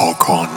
هاکان.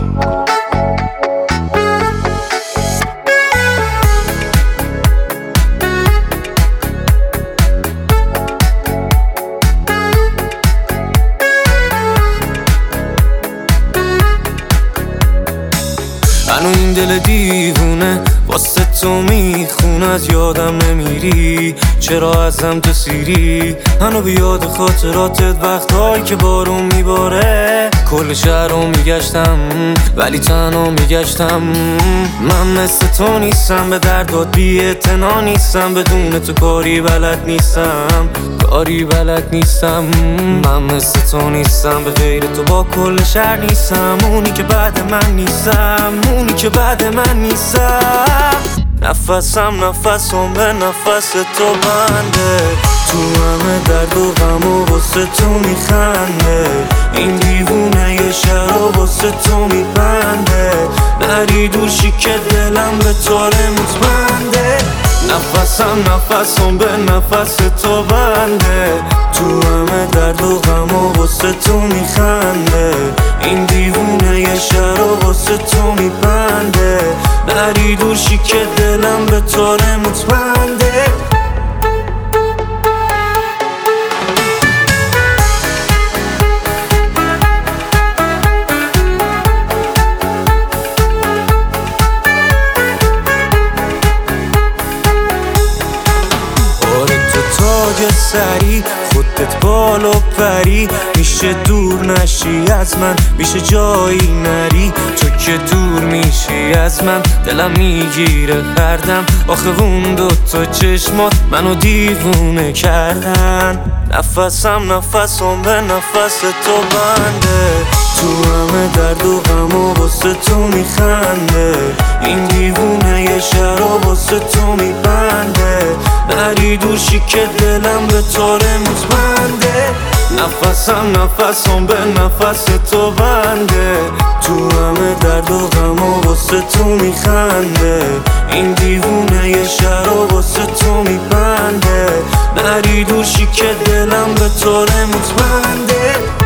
منو این دل دیوونه واسه تو میخونه، از یادم نمیری چرا ازم تو سیری. منو بیاد خاطراتت وقتایی که بارون میباره، کل شهر رو میگشتم ولی تنها میگشتم. من مثل تو نیستم، به دردات بی اعتنا نیستم، بدون تو کاری بلد نیستم، کاری بلد نیستم. من مثل تو نیستم، به غیر تو با کل شهر نیستم، اونی که بعد من نیستم، اونی که بعد من نیستم. نفسم به نفس تو بنده، تو همه درد و غم و واسه تو میخنده. این دیوونه یه شهر و واسه تو میبنده، نری دوشی که دلم به طاره مطمئنده. نفسم به نفس تو بنده، تو همه درد و غم و واسه تو میخنده. این دیوونه یه شهر و واسه تو میبنده، نری دوشی که دلم به طاره مطمئنده. تاج سری خودت بالا پری، میشه دور نشی از من، میشه جایی نری. تو که دور میشی از من دلم میگیره هردم، آخه اون دوتا چشمات منو دیوونه کردن. نفسم به نفس تو بنده، تو همه درد و غم و واسه تو میخنده. این دیوونه یه شهر و واسه تو میبنده، نری دوشی که دلم به طاره مطمئنده. نفسم به نفس تو بنده، تو همه درد و غم و واسه تو میخنده. این دیوونه یه شهر و واسه تو میبنده، نری دوشی که دلم به طاره مطمئنده.